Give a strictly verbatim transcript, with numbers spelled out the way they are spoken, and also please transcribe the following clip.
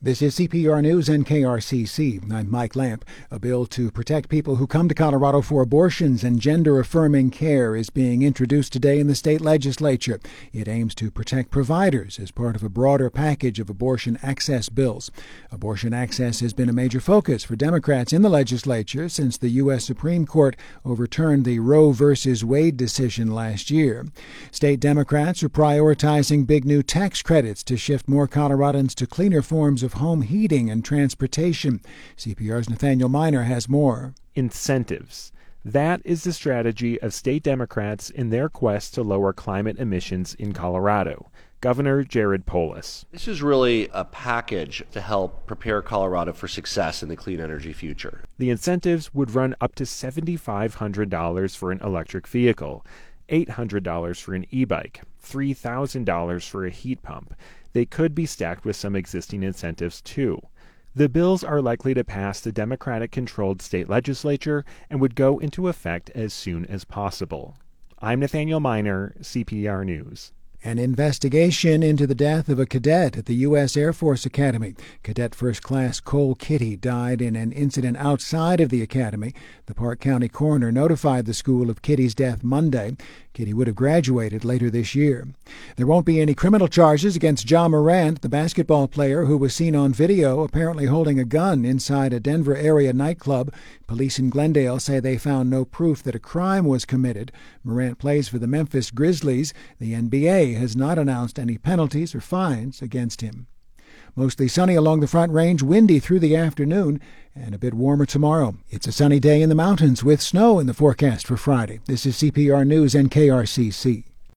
This is C P R News and K R C C. I'm Mike Lamp. A bill to protect people who come to Colorado for abortions and gender-affirming care is being introduced today in the state legislature. It aims to protect providers as part of a broader package of abortion access bills. Abortion access has been a major focus for Democrats in the legislature since the U S Supreme Court overturned the Roe versus Wade decision last year. State Democrats are prioritizing big new tax credits to shift more Coloradans to cleaner forms of home heating and transportation. C P R's Nathaniel Miner has more. Incentives. That is the strategy of state Democrats in their quest to lower climate emissions in Colorado. Governor Jared Polis. This is really a package to help prepare Colorado for success in the clean energy future. The incentives would run up to seven thousand five hundred dollars for an electric vehicle, eight hundred dollars for an e-bike, three thousand dollars for a heat pump. They could be stacked with some existing incentives, too. The bills are likely to pass the Democratic-controlled state legislature and would go into effect as soon as possible. I'm Nathaniel Miner, C P R News. An investigation into the death of a cadet at the U S Air Force Academy. Cadet First Class Cole Kitty died in an incident outside of the academy. The Park County coroner notified the school of Kitty's death Monday. Kitty would have graduated later this year. There won't be any criminal charges against Ja Morant, the basketball player who was seen on video apparently holding a gun inside a Denver area nightclub. Police in Glendale say they found no proof that a crime was committed. Morant plays for the Memphis Grizzlies. The N B A has not announced any penalties or fines against him. Mostly sunny along the Front Range, windy through the afternoon, and a bit warmer tomorrow. It's a sunny day in the mountains with snow in the forecast for Friday. This is C P R News and K R C C.